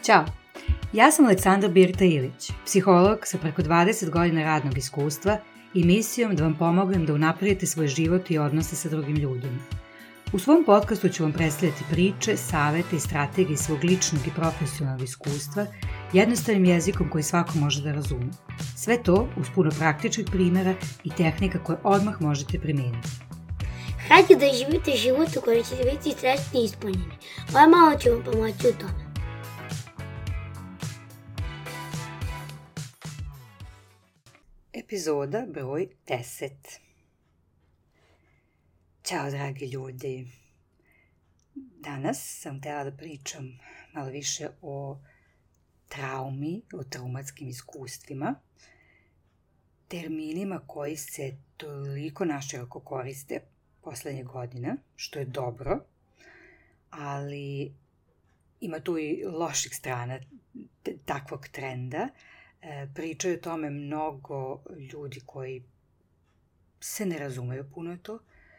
Ćao, ja sam Aleksandra Birta Ilić, psiholog sa preko 20 godina radnog iskustva i misijom da vam pomognem da unapredite svoj život i odnose sa drugim ljudima. U svom podcastu ću vam predstavljati priče, savete i strategije svog ličnog i profesionalnog iskustva jednostavnim jezikom koji svako može da razume. Sve to uz puno praktičnih primjera i tehnika koje odmah možete primijeniti. Hajde da živite život u kojem ćete biti srećni i ispunjeni. Ovo malo ću vam pomoći u tome. Epizoda broj 10. Ćao dragi ljudi. Danas sam htjela da pričam malo više o traumi, o traumatskim iskustvima, terminima koji se toliko naširoko koriste poslednje godine, što je dobro, ali ima tu i loših strana takvog trenda. Pričaju o tome mnogo ljudi koji se ne razumeju puno to,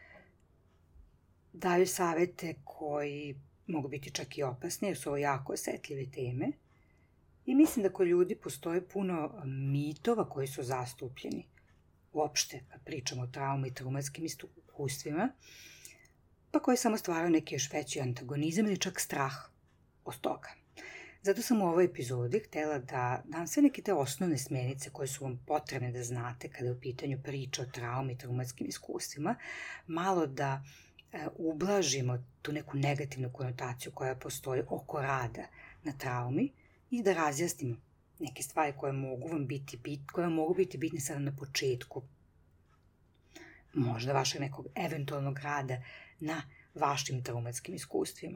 daju savete koji mogu biti čak i opasni, jer su ovo jako osetljive teme. I mislim da kod ljudi postoje puno mitova koji su zastupljeni. Uopšte, kad pričamo o traumi i traumatskim iskustvima, pa koji samo stvaraju neki još veći antagonizam ili čak strah od toga. Zato sam u ovoj epizodi htjela da dam sve neke te osnovne smjernice koje su vam potrebne da znate kada je u pitanju priča o traumi i traumatskim iskustvima, malo da ublažimo tu neku negativnu konotaciju koja postoji oko rada na traumi i da razjasnimo neke stvari koje mogu biti bitne sada na početku možda vašeg nekog eventualnog rada na vašim traumatskim iskustvima.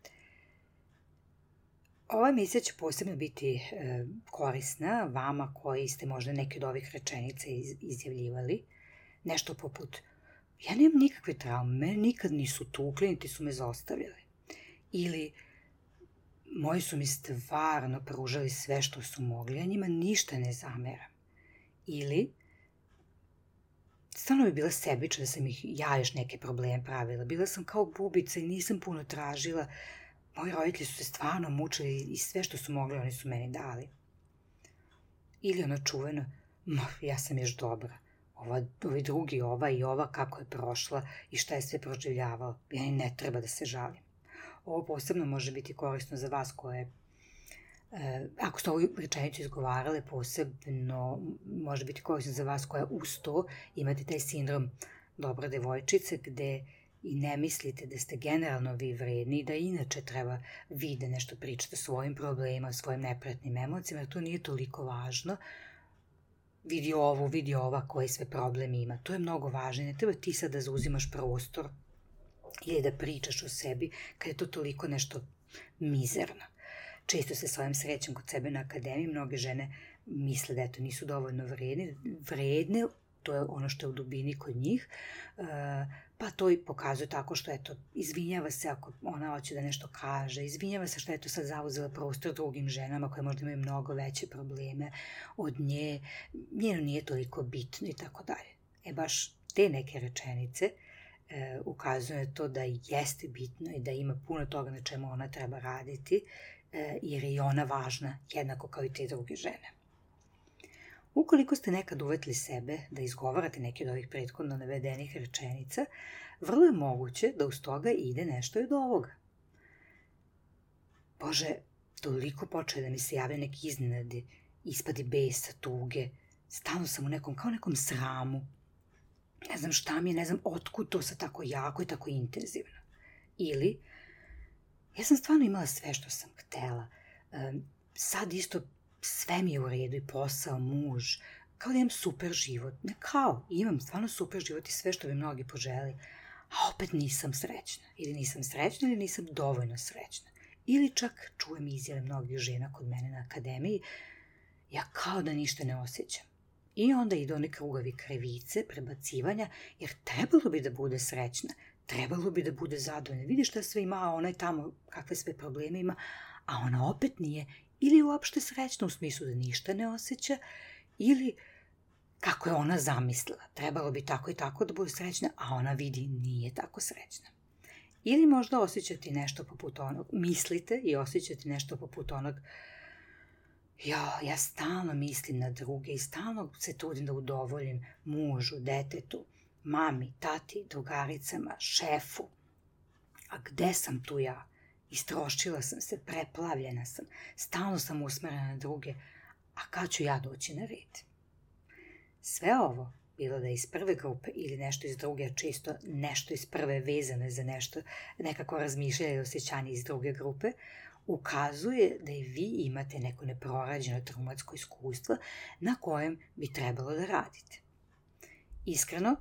Ova emisija će posebno biti korisna vama koji ste možda neke od ovih rečenica izjavljivali. Nešto poput, ja nemam nikakve traume, nikad nisu tukli, niti su me zostavili. Ili, moji su mi stvarno pružali sve što su mogli, a njima ništa ne zameram. Ili, stvarno bi bila sebična da sam ja još neke probleme pravila. Bila sam kao bubica i nisam puno tražila. Moji roditelji su se stvarno mučili i sve što su mogli oni su meni dali. Ili ono čuveno, ja sam još dobra. Ovi drugi, ova i ova, kako je prošla i šta je sve proživljavala. Ja i ne treba da se žalim. Ovo posebno može biti korisno za vas koje, ako ste ovu rečenicu izgovarale, posebno može biti korisno za vas koja uz to imate taj sindrom dobre devojčice gde i ne mislite da ste generalno vi vredni i da inače treba vi da nešto pričate o svojim problemima, o svojim neprijatnim emocijama, jer to nije toliko važno. Vidi ovu, vidi ova koji sve problem ima. To je mnogo važno. Ne treba ti sad da zauzimaš prostor ili da pričaš o sebi kad je to toliko nešto mizerno. Često se svojim srećem kod sebe na akademiji mnoge žene misle da eto nisu dovoljno vredne, to je ono što je u dubini kod njih, pa to i pokazuje tako što eto, izvinjava se ako ona hoće da nešto kaže, izvinjava se što je to sad zauzela prostor drugim ženama koje možda imaju mnogo veće probleme od nje, njeno nije toliko bitno i tako dalje. Baš te neke rečenice ukazuju na to da jeste bitno i da ima puno toga na čemu ona treba raditi, jer je i ona važna jednako kao i te druge žene. Ukoliko ste nekad uvetili sebe da izgovarate neke od ovih prethodno navedenih rečenica, vrlo je moguće da uz toga ide nešto i od ovoga. Bože, toliko počeo da mi se javlja neki iznenade, ispadi besa, tuge, stalno sam u nekom sramu. Ne znam šta mi je, ne znam otkud to sad tako jako i tako intenzivno. Ili, ja sam stvarno imala sve što sam htela, sad isto sve mi je u redu i posao, muž, kao da imam super život. Ne kao, imam stvarno super život i sve što bi mnogi poželi, a opet nisam srećna. Ili nisam srećna ili nisam dovoljno srećna. Ili čak čujem izjave mnogih žena kod mene na akademiji, ja kao da ništa ne osjećam. I onda ide oni krugovi krivice, prebacivanja, jer trebalo bi da bude srećna, trebalo bi da bude zadovoljna. Vidi šta sve ima, a ona je tamo, kakve sve probleme ima, a ona opet nije. Ili uopšte srećna u smislu da ništa ne osjeća, ili kako je ona zamislila. Trebalo bi tako i tako da bude srećna, a ona vidi nije tako srećna. Ili možda osjećate nešto poput onog, mislite i osjećate nešto poput onog, ja stalno mislim na druge i stalno se trudim da udovoljim mužu, detetu, mami, tati, drugaricama, šefu. A gde sam tu ja? Istrošila sam se, preplavljena sam, stalno sam usmerena na druge, a kad ću ja doći na red? Sve ovo, bilo da je iz prve grupe ili nešto iz druge, često nešto iz prve vezano za nešto, nekako razmišljanje i osjećanje iz druge grupe, ukazuje da i vi imate neko neprorađeno traumatsko iskustvo na kojem bi trebalo da radite. Iskreno,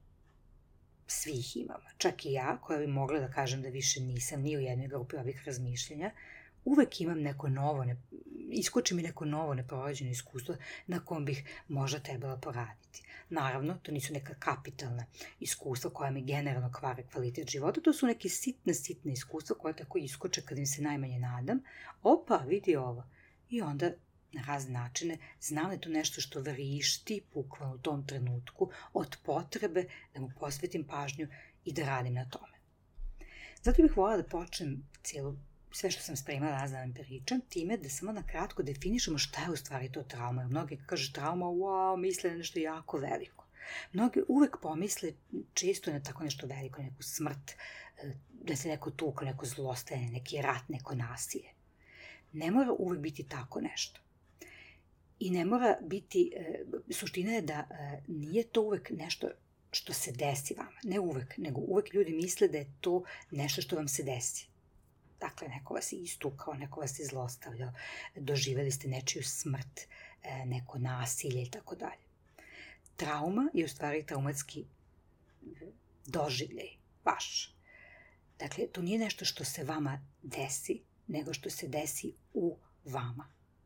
svi ih imamo, čak i ja, koja bi mogla da kažem da više nisam ni u jednoj grupi ovih razmišljenja, uvek imam neko novo, iskoči mi neko novo neprorađeno iskustvo na kom bih možda trebala poraditi. Naravno, to nisu neka kapitalna iskustva koja mi generalno kvare kvalitet života, to su neke sitne iskustva koja tako iskoče kad im se najmanje nadam. Opa, vidi ovo. I onda na razne načine znam da je to nešto što vrišti bukvalno u tom trenutku od potrebe da mu posvetim pažnju i da radim na tome. Zato bih voljela da počnem sve što sam spremala danas da vam pričam, time da samo na kratko definišemo šta je u stvari to trauma. Mnogi kažu trauma, misle na nešto jako veliko. Mnogi uvek pomisle često na tako nešto veliko, neku smrt, da se neko tuka, neko zlostavljanje, neki rat, neko nasilje. Ne mora uvek biti tako nešto. I ne mora biti, suština je da nije to uvek nešto što se desi vama. Ne uvek, nego uvek ljudi misle da je to nešto što vam se desi. Dakle, neko vas je istukao, neko vas je zlostavljao, doživjeli ste nečiju smrt, neko nasilje i tako dalje. Trauma je u stvari traumatski doživljaj vaš. Dakle, to nije nešto što se vama desi, nego što se desi u vama.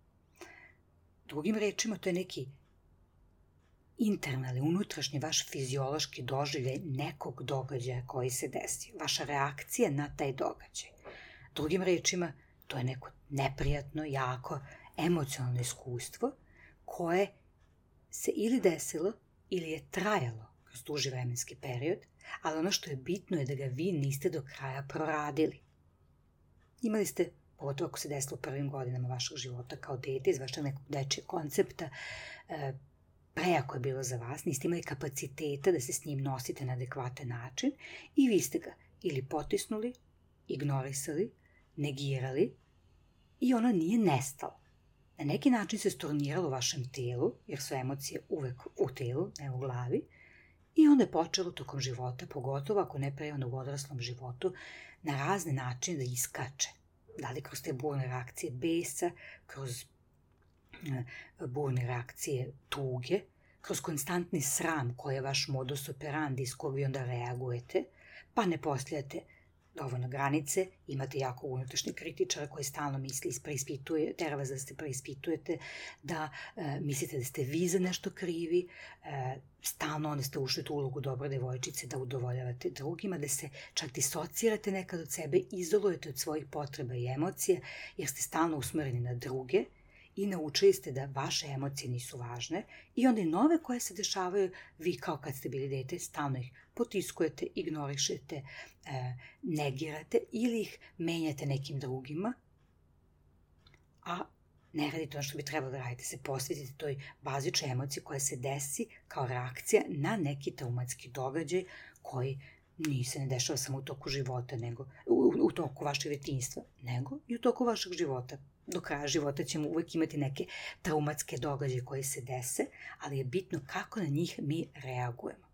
Drugim rečima, to je neki internalni, unutrašnji vaš fiziološki doživljaj nekog događaja koji se desi. Vaša reakcija na taj događaj. Drugim rečima, to je neko neprijatno, jako, emocionalno iskustvo koje se ili desilo ili je trajalo kroz duži vremenski period, ali ono što je bitno je da ga vi niste do kraja proradili. Imali ste, pogotovo ako se desilo u prvim godinama vašeg života kao dete, iz vašeg nekog dečijeg koncepta, prejako je bilo za vas, niste imali kapaciteta da se s njim nosite na adekvatan način i vi ste ga ili potisnuli, ignorisali, negirali i ono nije nestalo. Na neki način se storniralo u vašem telu, jer su emocije uvek u telu, ne u glavi, i onda je počelo tokom života, pogotovo ako ne pre onda u odraslom životu, na razne načine da iskače. Da li kroz te burne reakcije besa, kroz burne reakcije tuge, kroz konstantni sram koji je vaš modus operandi s kojeg vi onda reagujete, pa ne postavljate dovoljno granice, imate jako unutrašnje kritičara koji stalno misli, tera vas da se preispitujete, da mislite da ste vi za nešto krivi, stalno onda ste ušli u tu ulogu dobre devojčice da udovoljavate drugima, da se čak disocirate nekad od sebe, izolujete od svojih potreba i emocija, jer ste stalno usmereni na druge i naučili ste da vaše emocije nisu važne i onda i nove koje se dešavaju, vi kao kad ste bili dete, stalno ih potiskujete, ignorišete, negirate ili ih menjate nekim drugima, a ne radite ono što bi trebalo da radite, se posvetite toj bazičnoj emociji koja se desi kao reakcija na neki traumatski događaj koji se ne dešava samo u toku života, nego u toku vašeg detinjstva, nego i u toku vašeg života. Do kraja života ćemo uvek imati neke traumatske događaje koji se dese, ali je bitno kako na njih mi reagujemo.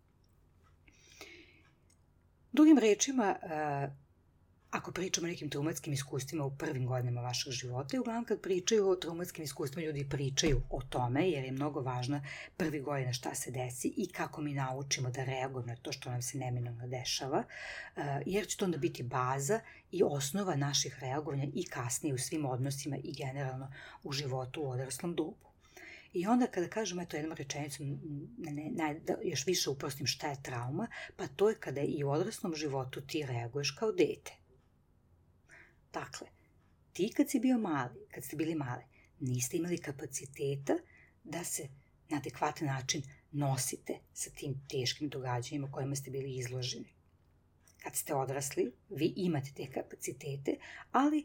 Drugim rečima, ako pričamo o nekim traumatskim iskustvima u prvim godinama vašeg života, i uglavnom kad pričaju o traumatskim iskustvima, ljudi pričaju o tome, jer je mnogo važno prvi godina šta se desi i kako mi naučimo da reagujemo na to što nam se neminovno dešava, jer će to onda biti baza i osnova naših reagovanja i kasnije u svim odnosima i generalno u životu u odraslom dobu. I onda kada kažemo jednom rečenicom, da još više uprostim šta je trauma, pa to je kada i u odraslom životu ti reaguješ kao dete. Dakle, ti kad ste bili mali, niste imali kapaciteta da se na adekvatan način nosite sa tim teškim događanjima kojima ste bili izloženi. kad ste odrasli, vi imate te kapacitete, ali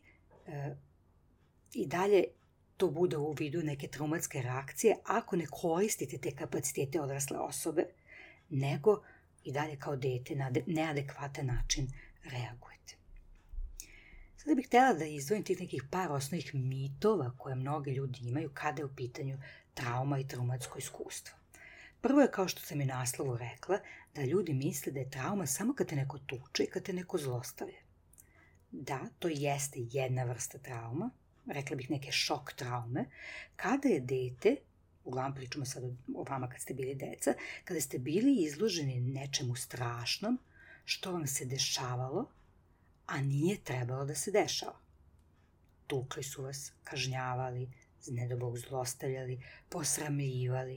i dalje to bude u vidu neke traumatske reakcije ako ne koristite te kapacitete odrasle osobe, nego i dalje kao dete na neadekvatan način reagujete. Sada bih htjela da izdvojim tih nekih par osnovnih mitova koje mnogi ljudi imaju kada je u pitanju trauma i traumatsko iskustvo. Prvo je, kao što sam i naslovu rekla, da ljudi misle da je trauma samo kad te neko tuče i kad te neko zlostavlja. Da, to jeste jedna vrsta trauma, rekla bih neke šok traume, kada je dete, uglavnom pričamo sad o vama kad ste bili deca, kada ste bili izloženi nečemu strašnom što vam se dešavalo, a nije trebalo da se dešava. Tukli su vas, kažnjavali, ne dao Bog zlostavljali, posramljivali.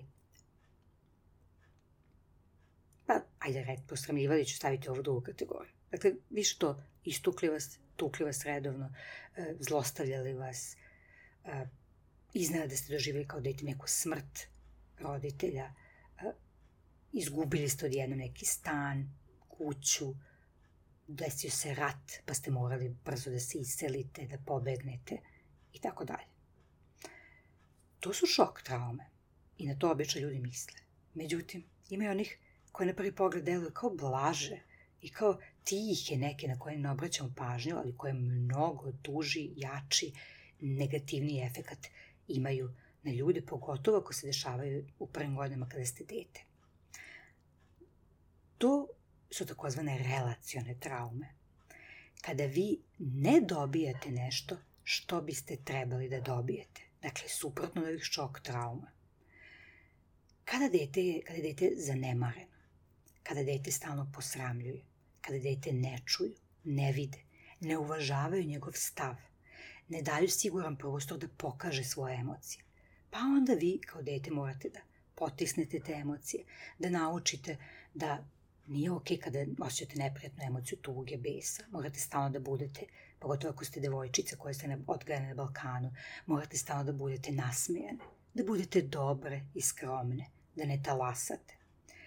Pa, ajde, posramljivali ću staviti ovu drugu kategoriju. Dakle, više to, istukli vas, tukli vas redovno, zlostavljali vas, iznenada da ste doživjeli kao dete neku smrt roditelja, izgubili ste odjednom neki stan, kuću, desio se rat, pa ste morali brzo da se iselite, da pobegnete i tako dalje. To su šok traume i na to obično ljudi misle. Međutim, ima i onih koje na prvi pogled deluju kao blaže i kao tihe neke na koje ne obraćamo pažnju, ali koje mnogo duži, jači, negativniji efekat imaju na ljude, pogotovo ako se dešavaju u prvim godinama kada ste dete. To su takozvane relacione traume. Kada vi ne dobijate nešto što biste trebali da dobijete. Dakle, suprotno od ovih šok trauma. Kada je dete zanemareno, kada dete stalno posramljuje, kada dete ne čuju, ne vide, ne uvažavaju njegov stav, ne daju siguran prostor da pokaže svoje emocije, pa onda vi kao dete morate da potisnete te emocije, da naučite da nije okej kada osjećate neprijatnu emociju tuge, besa. Morate stalno da budete, pogotovo ako ste devojčica koja ste odgajane na Balkanu, morate stalno da budete nasmejane, da budete dobre i skromne, da ne talasate.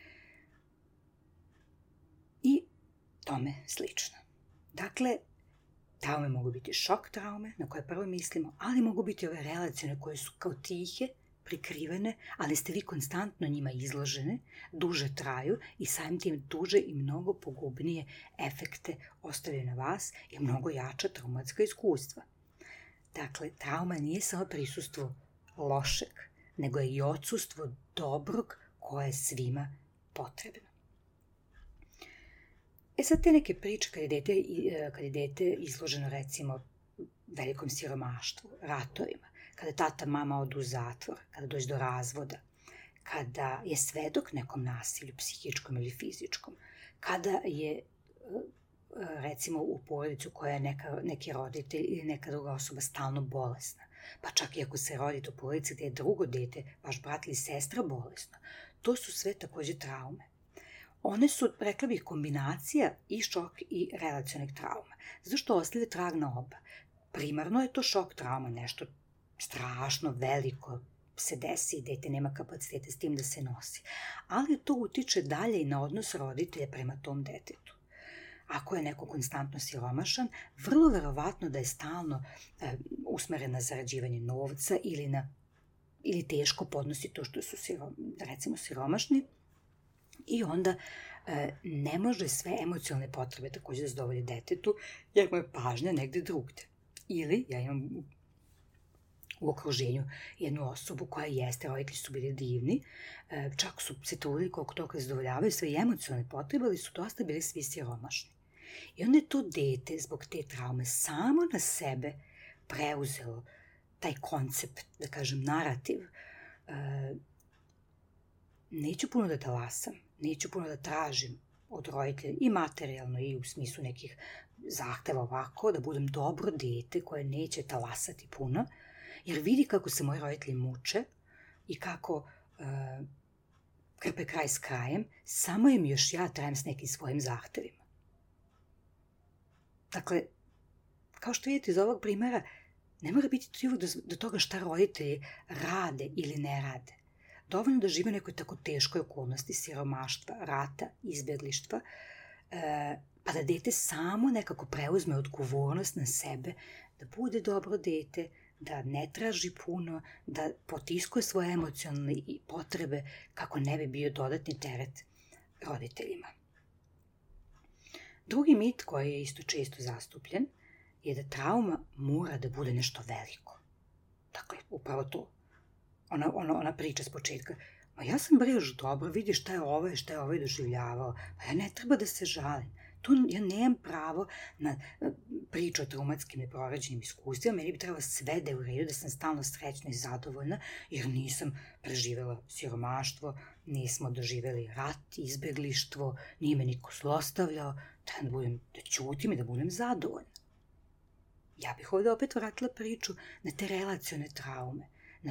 I tome slično. Dakle, traume mogu biti šok traume, na koje prvo mislimo, ali mogu biti ove relacione koje su kao tihe, prikrivene, ali ste vi konstantno njima izložene, duže traju i samim tim duže i mnogo pogubnije efekte ostavljaju na vas i mnogo jača traumatska iskustva. Dakle, trauma nije samo prisustvo lošeg, nego je i odsustvo dobrog koje je svima potrebno. Sad te neke priče kad je dete izloženo recimo velikom siromaštvu, ratovima, kada tata, mama odu u zatvor, kada dođe do razvoda, kada je svedok nekom nasilju, psihičkom ili fizičkom, kada je recimo u porodicu koja je neki roditelj ili neka druga osoba stalno bolesna, pa čak i ako se rodite u porodici gdje je drugo dete, vaš brat ili sestra bolesno, to su sve također traume. One su, rekla bih, kombinacija i šok i relacionih trauma. Zašto ostavlja trag na oba? Primarno je to šok trauma, nešto strašno, veliko se desi, dete nema kapacitete s tim da se nosi. Ali to utiče dalje i na odnos roditelja prema tom detetu. Ako je neko konstantno siromašan, vrlo verovatno da je stalno usmeren na zarađivanje novca ili teško podnosi to što su recimo siromašni i onda ne može sve emocionalne potrebe također da zadovolji detetu jer mu je pažnja negde drugde. Ili ja imam u okruženju jednu osobu koja jeste, roditelji su bili divni, čak su se trudili koliko toliko zadovoljavaju sve emocionalne potrebe, ali su dosta bili svi siromašni. I onda je to dete zbog te traume samo na sebe preuzelo taj koncept, da kažem, narativ. Neću puno da talasam, neću puno da tražim od roditelja i materijalno i u smislu nekih zahteva ovako, da budem dobro dete koje neće talasati puno, jer vidi kako se moji roditelji muče i kako krpe kraj s krajem, samo im još ja trajem s nekim svojim zahtevima. Dakle, kao što vidite iz ovog primjera, ne mora biti do toga šta roditelji rade ili ne rade. Dovoljno da žive u nekoj tako teškoj okolnosti siromaštva, rata, izbjeglištva, pa da dete samo nekako preuzme odgovornost na sebe, da bude dobro dete, da ne traži puno, da potiskuje svoje emocionalne potrebe kako ne bi bio dodatni teret roditeljima. Drugi mit koji je isto često zastupljen je da trauma mora da bude nešto veliko. Dakle, upravo to. Ona priča s početka. Ma ja sam još dobro, vidi šta je ovaj doživljavao. Pa ja ne treba da se žalim. Ja nemam pravo na priču o traumatskim neprorađenim iskustvima. Meni bi trebalo sve da je u redu, da sam stalno srećna i zadovoljna, jer nisam preživela siromaštvo, nismo doživeli rat, izbeglištvo, nije me niko zlostavljao, da ćutim i da budem zadovoljna. Ja bih ovdje opet vratila priču na te relacione traume, na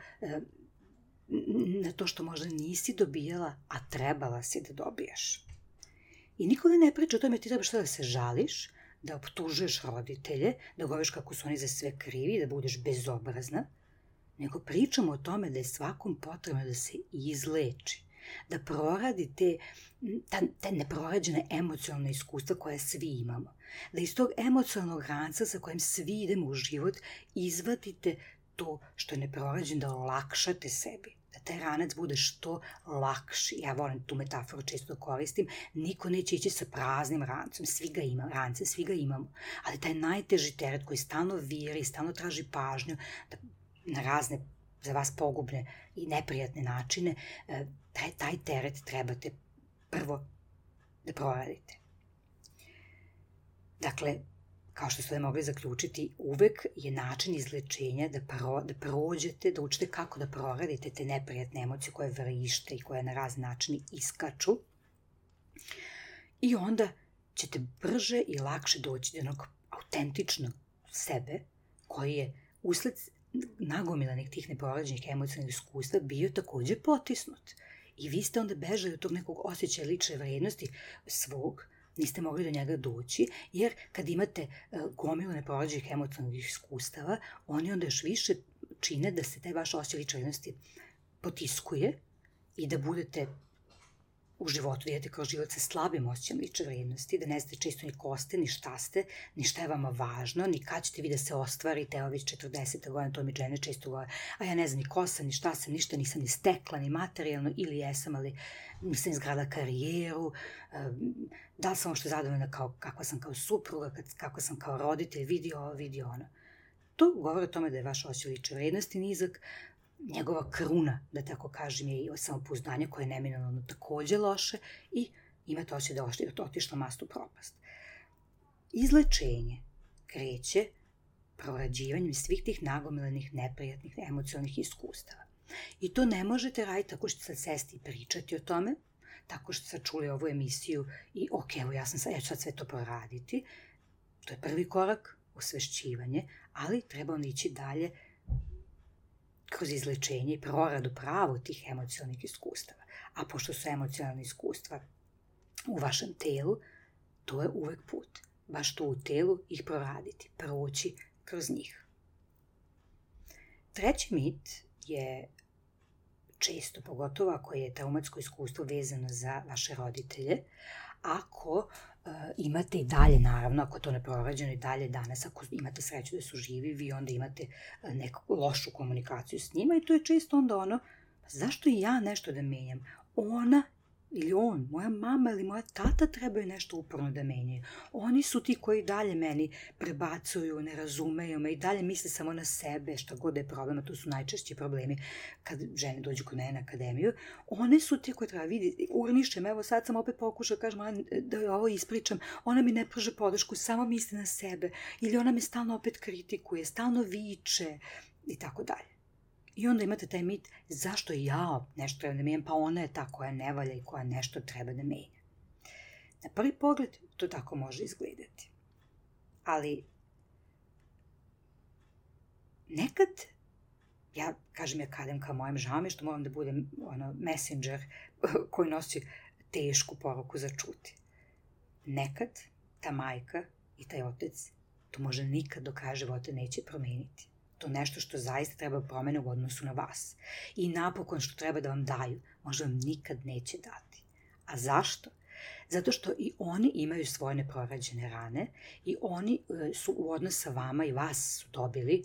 to što možda nisi dobijala, a trebala si da dobijaš. I niko ne priča o tome ti trebaš da se žališ, da optužuješ roditelje, da govoriš kako su oni za sve krivi, da budeš bezobrazna, nego pričamo o tome da je svakom potrebno da se izleči, da proradi te neprorađene emocionalne iskustva koje svi imamo, da iz tog emocionalnog ranca sa kojim svi idemo u život izvadite to što je neprorađeno, da olakšate sebi, da taj ranac bude što lakši. Ja volim tu metaforu, često koristim, niko neće ići sa praznim rancem, svi ga imamo, ali taj najteži teret koji stalno viri, stalno traži pažnju, na razne za vas pogubne i neprijatne načine, taj teret trebate prvo da proradite. Dakle, kao što ste mogli zaključiti, uvek je način izlečenja da prođete, da učite kako da proradite te neprijatne emocije koje vrište i koje na razni načini iskaču. I onda ćete brže i lakše doći do jednog autentičnog sebe koji je usled nagomilanih tih neprorađenih emocionalnih iskustva bio također potisnut. I vi ste onda bežali od tog nekog osjećaja lične vrednosti svog, niste mogli do njega doći, jer kad imate gomilu neprorađenih emocionalnih iskustava, oni onda još više čine da se taj vaš osjećaj lične vrednosti potiskuje i da budete u životu, vidite kroz život sa slabim osjećajem lične vrednosti, da ne znate često ni ko ste, ni šta ste, ni šta je vama važno, ni kad ćete vi da se ostvarite, evo već 40 godina, to mi žene često govore, a ja ne znam ni ko sam, ni šta sam, ništa nisam ni stekla, ni materijalno, ili jesam, ali nisam izgradila karijeru, da li sam uopšte zadovoljna kako sam kao supruga, kako sam kao roditelj, vidio ovo, vidio ono. To govori o tome da je vaš osjećaj lične vrednosti nizak, njegova kruna, da tako kažem, je i samopouzdanje koje je neminovno također loše i imate osjećaj da je otišla mast u propast. Izlečenje kreće prorađivanjem svih tih nagomilanih neprijatnih emocionalnih iskustava. I to ne možete raditi tako što sad sesti i pričati o tome, tako što sad čuli ovu emisiju i evo ja ću sad sve to proraditi. To je prvi korak, osvešćivanje, ali treba onda ići dalje kroz izlečenje i proradu pravo tih emocionalnih iskustava. A pošto su emocionalne iskustva u vašem telu, to je uvek put. Baš tu u telu ih proraditi, proći kroz njih. Treći mit je često, pogotovo ako je traumatsko iskustvo vezano za vaše roditelje, ako imate i dalje, naravno, ako to ne prorađeno i dalje danas, ako imate sreću da su živi, vi onda imate neku lošu komunikaciju s njima i to je često onda ono, pa zašto i ja nešto da menjam? Ona ili on, moja mama ili moja tata trebaju nešto uporno da menjaju. Oni su ti koji dalje meni prebacuju, ne razumeju me i dalje misle samo na sebe, šta god je problem, a to su najčešći problemi kad žene dođu kod mene na akademiju. One su ti koji treba vidjeti, urnišem, evo sad sam opet pokušala, kažem, da ovo ispričam, ona mi ne pruža podršku, samo misli na sebe, ili ona me stalno opet kritikuje, stalno viče i tako dalje. I onda imate taj mit, zašto ja nešto treba da menjam, pa ona je ta koja ne valja i koja nešto treba da menja. Na prvi pogled to tako može izgledati. Ali nekad, ja kažem akademka mojem žao što moram da budem messenger koji nosi tešku poruku za čuti. Nekad ta majka i taj otec to možda nikad do kraja života neće promeniti. To nešto što zaista treba promene u odnosu na vas. I napokon što treba da vam daju, možda vam nikad neće dati. A zašto? Zato što i oni imaju svoje neprorađene rane i oni su u odnos sa vama i vas su dobili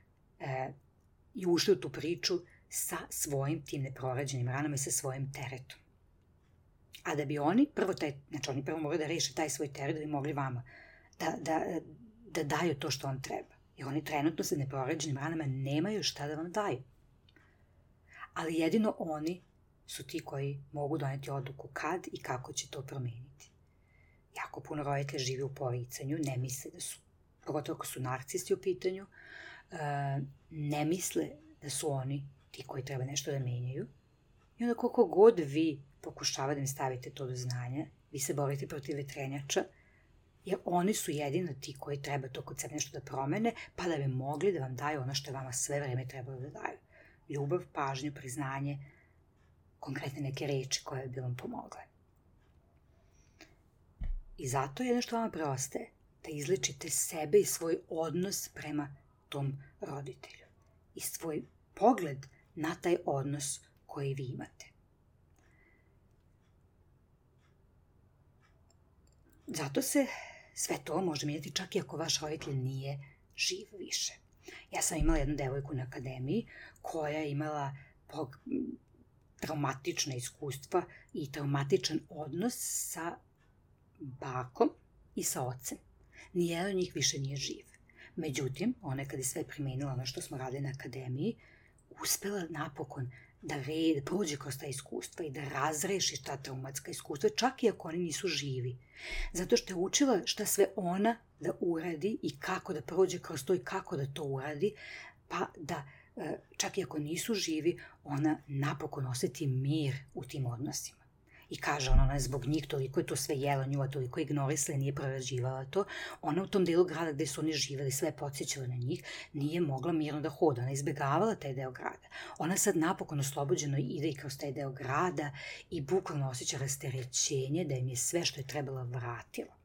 i ušli u tu priču sa svojim tim neprorađenim ranama i sa svojim teretom. A da bi oni prvo moraju da reše taj svoj teret da bi mogli vama da daju to što vam treba. Jer oni trenutno sa neprorađenim ranama nemaju šta da vam daju. Ali jedino oni su ti koji mogu doneti odluku kad i kako će to promeniti. Jako puno roditelja živi u poricanju, ne misle da su, pogotovo ako su narcisti u pitanju, ne misle da su oni ti koji treba nešto da menjaju. I onda koliko god vi pokušavate da im stavite to do znanja, vi se borite protiv vetrenjača, jer oni su jedino ti koji treba to kod sebe nešto da promene, pa da bi mogli da vam daju ono što je vama sve vreme trebalo da daju. Ljubav, pažnju, priznanje, konkretne neke reči koje bi vam pomogle. I zato jedno što vama preostaje, da izličite sebe i svoj odnos prema tom roditelju. I svoj pogled na taj odnos koji vi imate. Zato se sve to može mijenjati čak i ako vaš roditelj nije živ više. Ja sam imala jednu devojku na akademiji koja je imala traumatična iskustva i traumatičan odnos sa bakom i sa ocem. Nijedan od njih više nije živ. Međutim, ona je kada je sve primenila ono što smo radili na akademiji, uspela napokon da prođe kroz ta iskustva i da razreši ta traumatska iskustva, čak i ako oni nisu živi. Zato što je učila šta sve ona da uradi i kako da prođe kroz to i kako da to uradi, pa da čak i ako nisu živi, ona napokon osjeti mir u tim odnosima. I kaže ona je zbog njih toliko je to sve jela nju, a toliko ignorisala i nije prorađivala to. Ona u tom delu grada gde su oni živeli, sve podsjećala na njih, nije mogla mirno da hoda. Ona izbegavala taj deo grada. Ona sad napokon oslobođeno ide i kroz taj deo grada i bukvalno osjeća rasterećenje da im je sve što je trebala vratila.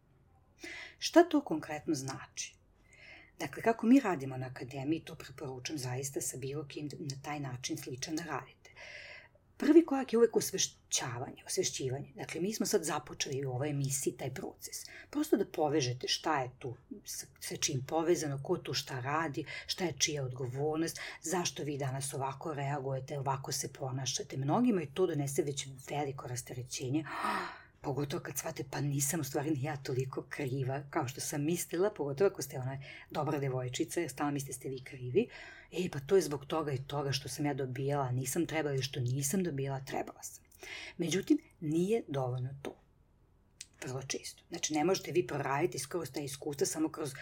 Šta to konkretno znači? Dakle, kako mi radimo na akademiji, to preporučam zaista sa bilo kim na taj način sličan da radite. Prvi korak je uvek osvešćivanje. Dakle, mi smo sad započeli u ovoj emisiji taj proces. Prosto da povežete šta je tu sa čim povezano, ko tu šta radi, šta je čija odgovornost, zašto vi danas ovako reagujete, ovako se ponašate. Mnogima i to donese već veliko rasterećenje, pogotovo kad shvate, pa nisam u stvari ni ja toliko kriva kao što sam mislila, pogotovo ako ste ona dobra devojčica, stalno mislite ste vi krivi. Pa to je zbog toga i toga što sam ja dobijala, nisam trebala ili što nisam dobijala, trebala sam. Međutim, nije dovoljno to. Vrlo često. Znači, ne možete vi proraditi skroz ta iskustva samo kroz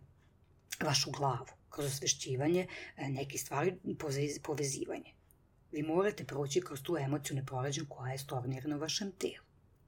vašu glavu, kroz osvešćivanje neke stvari, povezivanje. Vi morate proći kroz tu emociju neprorađenu koja je stornirana u vašem telu.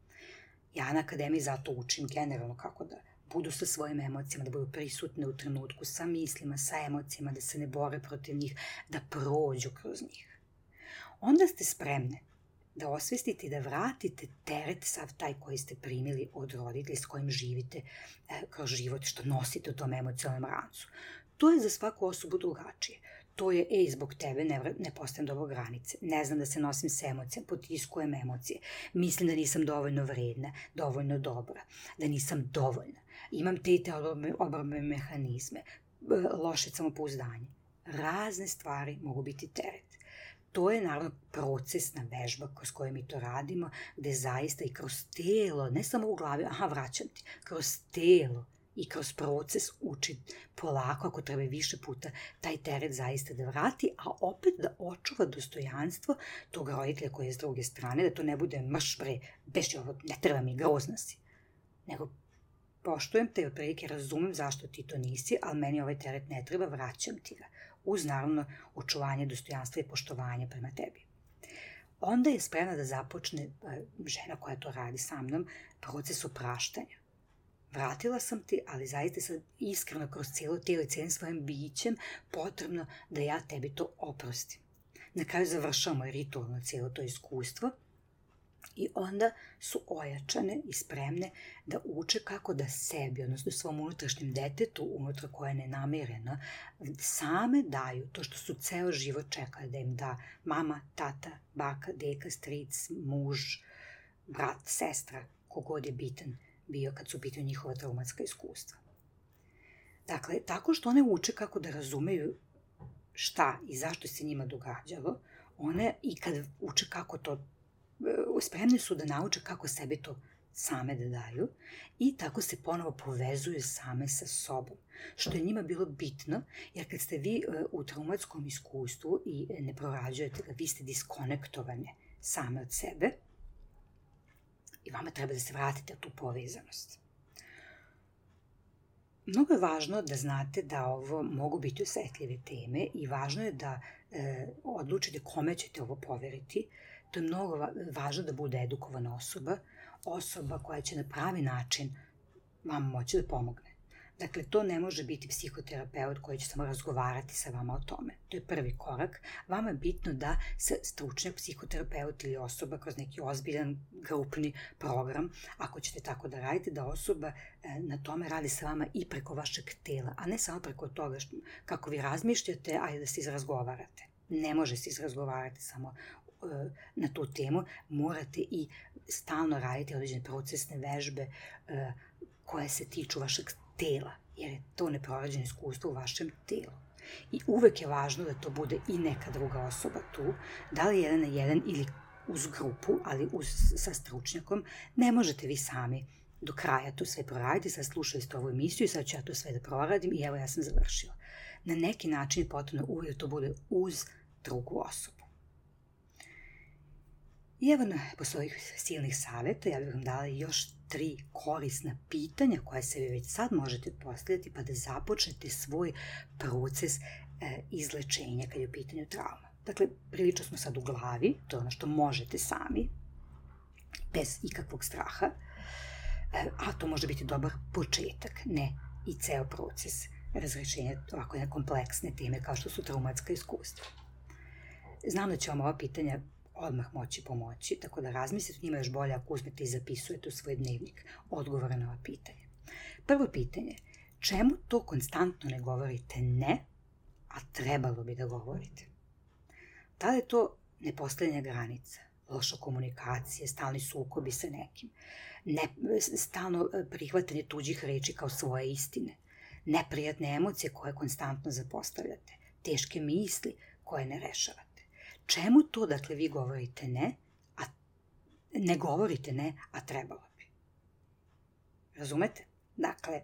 Ja na akademiji zato učim generalno kako da budu sa svojim emocijama, da budu prisutne u trenutku sa mislima, sa emocijama, da se ne bore protiv njih, da prođu kroz njih. Onda ste spremne da osvestite i da vratite teret sav taj koji ste primili od roditelja s kojim živite kroz život, što nosite u tom emocionalnom rancu. To je za svaku osobu drugačije. To je, zbog tebe ne postavim dobro granice, ne znam da se nosim s emocijama, potiskujem emocije, mislim da nisam dovoljno vredna, dovoljno dobra, da nisam dovoljna, imam te obrambene mehanizme, loše samopouzdanje. Razne stvari mogu biti teret. To je naravno procesna vežba kroz koju mi to radimo, gde zaista i kroz telo, ne samo u glavi, vraćam ti, kroz telo i kroz proces uči polako, ako treba više puta, taj teret zaista da vrati, a opet da očuva dostojanstvo tog roditelja koji je s druge strane, da to ne bude mrš bre, beši ovo, ne treba mi, grozna si. Nego, poštujem te i otprilike razumem zašto ti to nisi, ali meni ovaj teret ne treba, vraćam ti ga. Uz naravno očuvanje dostojanstva i poštovanja prema tebi. Onda je spremna da započne žena koja to radi sa mnom proces opraštanja. Vratila sam ti, ali zaista sad iskreno kroz cijelo tijelo i cijelim svojim bićem potrebno da ja tebi to oprostim. Na kraju završavamo ritualno cijelo to iskustvo i onda su ojačane i spremne da uče kako da sebi, odnosno svom unutrašnjem detetu, unutra koje je nenamireno, same daju to što su ceo život čekali da im da mama, tata, baka, deka, stric, muž, brat, sestra, kogod je bitan bio kad su u pitanju njihova traumatska iskustva. Dakle, tako što one uče kako da razumeju šta i zašto se njima događalo, one i kad uče kako to, spremni su da nauče kako sebi to same da daju i tako se ponovo povezuju same sa sobom, što je njima bilo bitno, jer kad ste vi u traumatskom iskustvu i ne prorađujete ga, vi ste diskonektovane same od sebe i vama treba da se vratite u tu povezanost. Mnogo je važno da znate da ovo mogu biti osetljive teme i važno je da odlučite kome ćete ovo poveriti. To je mnogo važno da bude edukovana osoba koja će na pravi način vam moći da pomogne. Dakle, to ne može biti psihoterapeut koji će samo razgovarati sa vama o tome. To je prvi korak. Vama je bitno da se stručnjak, psihoterapeut ili osoba kroz neki ozbiljan grupni program, ako ćete tako da radite, da osoba na tome radi sa vama i preko vašeg tela, a ne samo preko toga kako vi razmišljate, a i da se izrazgovarate. Ne može se izrazgovarati samo na tu temu, morate i stalno raditi određene procesne vežbe koje se tiču vašeg tela, jer je to neprorađeno iskustvo u vašem telu. I uvek je važno da to bude i neka druga osoba tu, da li jedan na jedan ili uz grupu, ali sa stručnjakom. Ne možete vi sami do kraja to sve proraditi. Sad slušali ste ovu emisiju i sad ću ja to sve da proradim i evo ja sam završila. Na neki način je potrebno uvijek da to bude uz drugu osobu. I evo, posle ovih silnih savjeta, ja bih vam dala još 3 korisna pitanja koje se vi već sad možete postavljati pa da započnete svoj proces izlečenja kad je u pitanju trauma. Dakle, prilično smo sad u glavi, to je ono što možete sami, bez ikakvog straha, a to može biti dobar početak, ne i ceo proces razrešenja ovako jedne kompleksne teme kao što su traumatska iskustva. Znam da će vam ova pitanja odmah moći pomoći, tako da razmislite, njima još bolje ako uzmete i zapisujete u svoj dnevnik odgovore na ova pitanja. Prvo pitanje, čemu to konstantno ne govorite ne, a trebalo bi da govorite? Da li je to nepostavljanje granica, loša komunikacija, stalni sukobi sa nekim, stalno prihvatanje tuđih reči kao svoje istine, neprijatne emocije koje konstantno zapostavljate, teške misli koje ne rešavate? Čemu to, dakle, vi govorite ne, a ne govorite ne, a trebalo bi? Razumete? Dakle,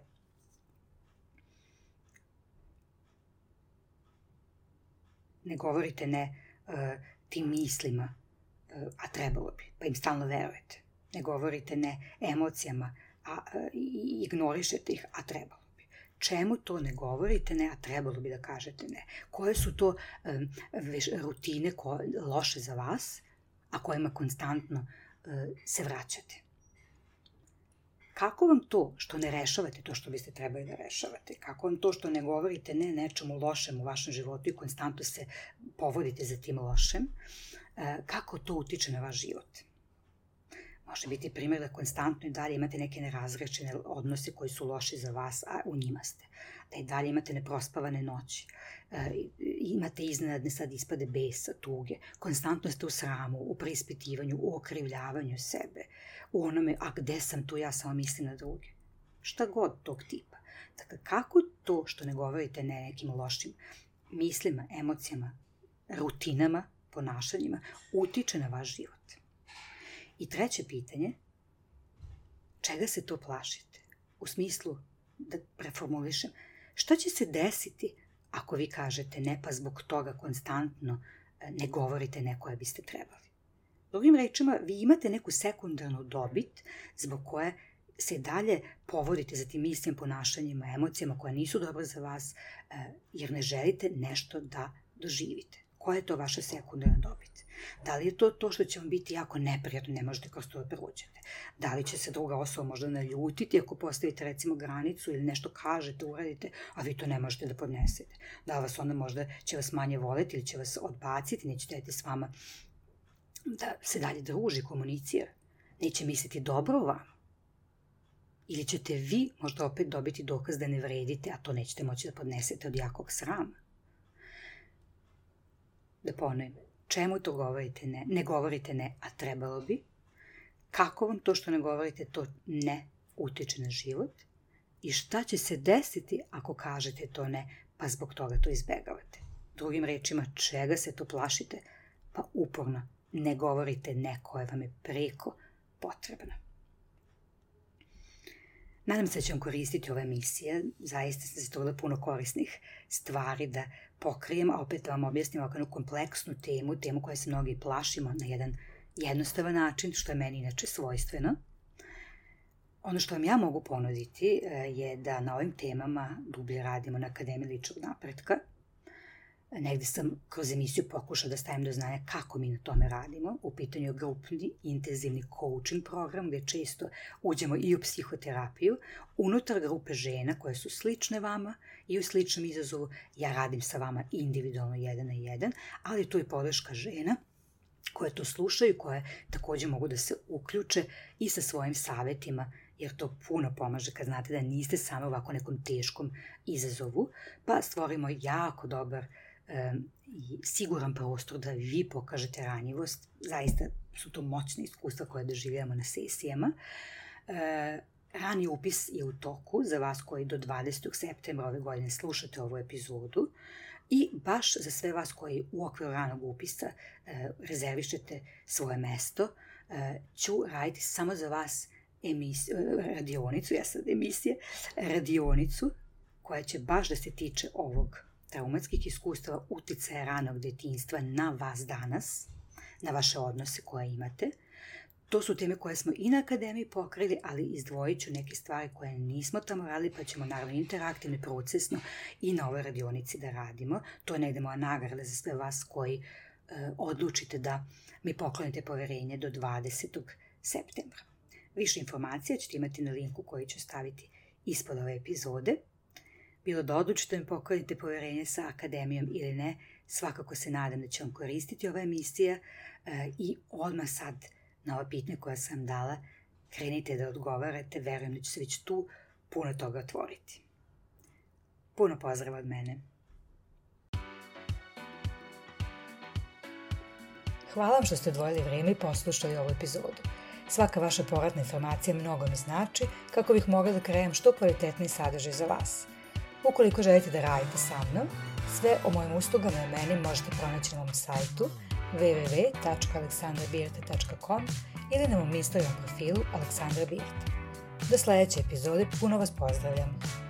ne govorite ne tim mislima, a trebalo bi, pa im stalno verujete. Ne govorite ne emocijama, a ignorišete ih, a trebalo. Čemu to ne govorite ne, a trebalo bi da kažete ne? Koje su to rutine loše za vas, a kojima konstantno se vraćate? Kako vam to što ne rešavate to što biste trebali da rešavate? Kako vam to što ne govorite ne nečemu lošem u vašem životu i konstantno se povodite za tim lošem? Kako to utiče na vaš život? Može biti primjer da konstantno i dalje imate neke nerazrešene odnose koji su loši za vas, a u njima ste. Da i dalje imate neprospavane noći, imate iznenadne sad ispade besa, tuge, konstantno ste u sramu, u preispitivanju, u okrivljavanju sebe, u onome, a gde sam tu, ja samo mislim na druge. Šta god tog tipa. Dakle, kako to što ne govorite ne nekim lošim mislima, emocijama, rutinama, ponašanjima, utiče na vaš život? I treće pitanje, čega se to plašite? U smislu, da preformulišem, šta će se desiti ako vi kažete ne, pa zbog toga konstantno ne govorite ne koje biste trebali? Drugim rečima, vi imate neku sekundarnu dobit zbog koje se dalje povodite za tim mislima, ponašanjima, emocijama koje nisu dobro za vas, jer ne želite nešto da doživite. Koja je to vaša sekundarna dobit? Da li je to to što će vam biti jako neprijatno, ne možete kroz to da prođete? Da li će se druga osoba možda naljutiti ako postavite recimo granicu ili nešto kažete, uradite, a vi to ne možete da podnesete? Da li vas onda možda će vas manje voleti ili će vas odbaciti, neće hteti s vama da se dalje druži, komunicira? Neće misliti dobro o vama? Ili ćete vi možda opet dobiti dokaz da ne vredite, a to nećete moći da podnesete od jakog srama? Da ponovim, čemu to govorite ne? Ne govorite ne, a trebalo bi. kako vam to što ne govorite to ne utiče na život i šta će se desiti ako kažete to ne, pa zbog toga to izbegavate. Drugim rečima, čega se to plašite, pa uporno ne govorite ne koje vam je preko potrebno. Nadam se da ću vam koristiti ove emisije, zaista sam se trudila puno korisnih stvari da pokrijem, a opet da vam objasnim ovakvu kompleksnu temu koje se mnogi plašimo na jedan jednostavan način, što je meni inače svojstveno. Ono što vam ja mogu ponuditi je da na ovim temama dublje radimo na Akademiji ličnog napretka. Negde sam kroz emisiju pokušala da stavim do znanja kako mi na tome radimo. U pitanju je grupni, intenzivni coaching program gde često uđemo i u psihoterapiju. Unutar grupe žena koje su slične vama i u sličnom izazovu ja radim sa vama individualno 1 na 1, ali tu je podrška žena koje to slušaju, koje takođe mogu da se uključe i sa svojim savetima, jer to puno pomaže kad znate da niste sami ovako nekom teškom izazovu, pa stvorimo jako dobar i siguran prostor da vi pokažete ranjivost. Zaista su to moćne iskustva koje doživljamo na sesijama. Rani upis je u toku za vas koji do 20. septembra ove godine slušate ovu epizodu i baš za sve vas koji u okviru ranog upisa rezervišete svoje mesto, ću raditi samo za vas radionicu koja će baš da se tiče ovog traumatskih iskustava, uticaja ranog detinjstva na vas danas, na vaše odnose koje imate. To su teme koje smo i na Akademiji pokrili, ali izdvojit ću neke stvari koje nismo tamo radili, pa ćemo naravno interaktivno i procesno i na ovoj radionici da radimo. To je negde moja nagrada za sve vas koji odlučite da mi poklonite poverenje do 20. septembra. Više informacija ćete imati na linku koji ću staviti ispod ove epizode. Bilo da odlučite mi poklonite poverenje sa Akademijom ili ne, svakako se nadam da će vam koristiti ova emisija i odmah sad na ova pitanja koja sam dala krenite da odgovarate, verujem da će se već tu puno toga otvoriti. Puno pozdrava od mene. Hvala vam što ste odvojili vreme i poslušali ovu epizodu. Svaka vaša povratna informacija mnogo mi znači kako bih mogla da krenem što kvalitetniji sadržaj za vas. Ukoliko želite da radite sa mnom, sve o mojim uslugama i meni možete pronaći na mom sajtu www.aleksandrabirta.com ili na mom Instagram profilu Aleksandra Birta. Do sledeće epizode puno vas pozdravljam.